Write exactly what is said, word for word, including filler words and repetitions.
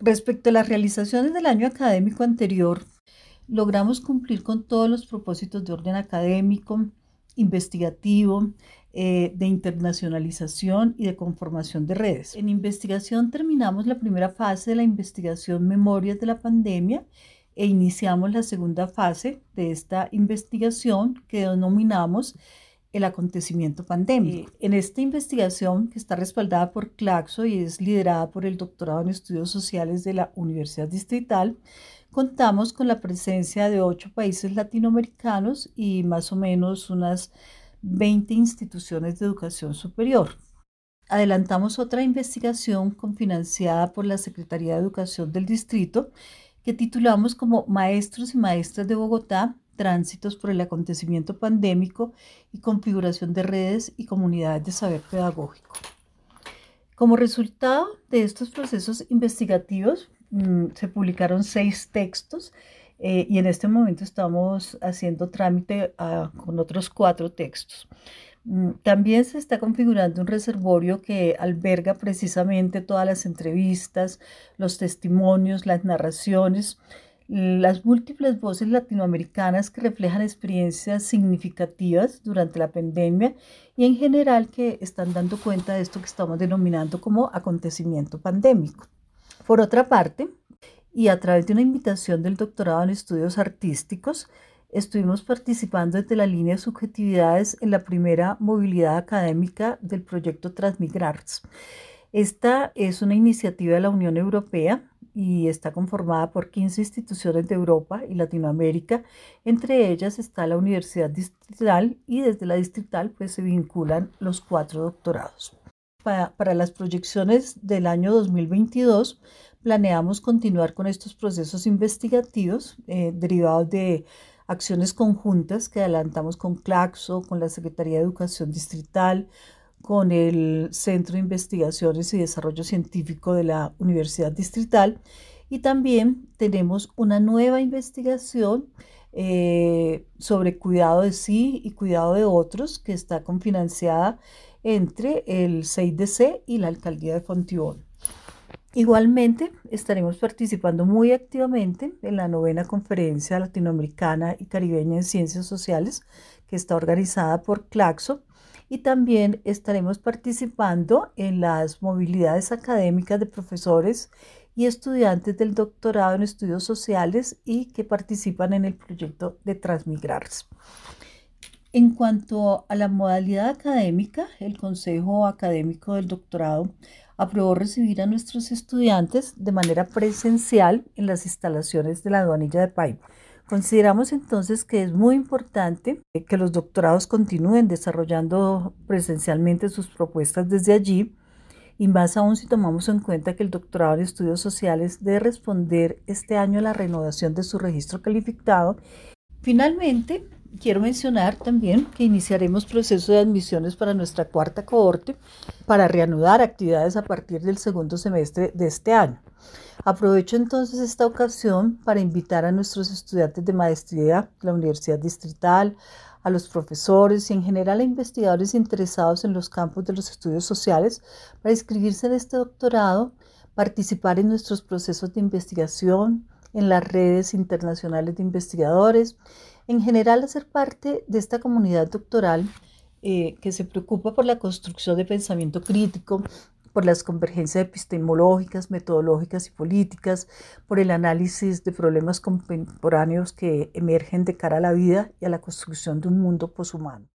Respecto a las realizaciones del año académico anterior, logramos cumplir con todos los propósitos de orden académico, investigativo, eh, de internacionalización y de conformación de redes. En investigación terminamos la primera fase de la investigación Memorias de la Pandemia e iniciamos la segunda fase de esta investigación que denominamos el acontecimiento pandémico. En esta investigación, que está respaldada por Claxo y es liderada por el doctorado en estudios sociales de la Universidad Distrital, contamos con la presencia de ocho países latinoamericanos y más o menos unas veinte instituciones de educación superior. Adelantamos otra investigación confinanciada por la Secretaría de Educación del Distrito que titulamos como Maestros y Maestras de Bogotá, Tránsitos por el acontecimiento pandémico y configuración de redes y comunidades de saber pedagógico. Como resultado de estos procesos investigativos, mmm, se publicaron seis textos eh, y en este momento estamos haciendo trámite uh, con otros cuatro textos. También se está configurando un reservorio que alberga precisamente todas las entrevistas, los testimonios, las narraciones, las múltiples voces latinoamericanas que reflejan experiencias significativas durante la pandemia y en general que están dando cuenta de esto que estamos denominando como acontecimiento pandémico. Por otra parte, y a través de una invitación del doctorado en estudios artísticos, estuvimos participando desde la línea de subjetividades en la primera movilidad académica del proyecto Transmigrars. Esta es una iniciativa de la Unión Europea y está conformada por quince instituciones de Europa y Latinoamérica. Entre ellas está la Universidad Distrital y desde la Distrital pues, se vinculan los cuatro doctorados. Para, para las proyecciones del año dos mil veintidós, planeamos continuar con estos procesos investigativos eh, derivados de acciones conjuntas que adelantamos con Claxo, con la Secretaría de Educación Distrital, con el Centro de Investigaciones y Desarrollo Científico de la Universidad Distrital y también tenemos una nueva investigación eh, sobre cuidado de sí y cuidado de otros que está confinanciada entre el C I D C y la Alcaldía de Fontibón. Igualmente, estaremos participando muy activamente en la novena Conferencia Latinoamericana y Caribeña en Ciencias Sociales, que está organizada por Claxo, y también estaremos participando en las movilidades académicas de profesores y estudiantes del doctorado en estudios sociales y que participan en el proyecto de Transmigrars. En cuanto a la modalidad académica, el Consejo Académico del Doctorado aprobó recibir a nuestros estudiantes de manera presencial en las instalaciones de la Aduanilla de Paipa. Consideramos entonces que es muy importante que los doctorados continúen desarrollando presencialmente sus propuestas desde allí, y más aún si tomamos en cuenta que el doctorado en estudios sociales debe responder este año a la renovación de su registro calificado. Finalmente, quiero mencionar también que iniciaremos proceso de admisiones para nuestra cuarta cohorte para reanudar actividades a partir del segundo semestre de este año. Aprovecho entonces esta ocasión para invitar a nuestros estudiantes de maestría de la Universidad Distrital, a los profesores y en general a investigadores interesados en los campos de los estudios sociales para inscribirse en este doctorado, participar en nuestros procesos de investigación, en las redes internacionales de investigadores, en general hacer parte de esta comunidad doctoral eh, que se preocupa por la construcción de pensamiento crítico, por las convergencias epistemológicas, metodológicas y políticas, por el análisis de problemas contemporáneos que emergen de cara a la vida y a la construcción de un mundo poshumano.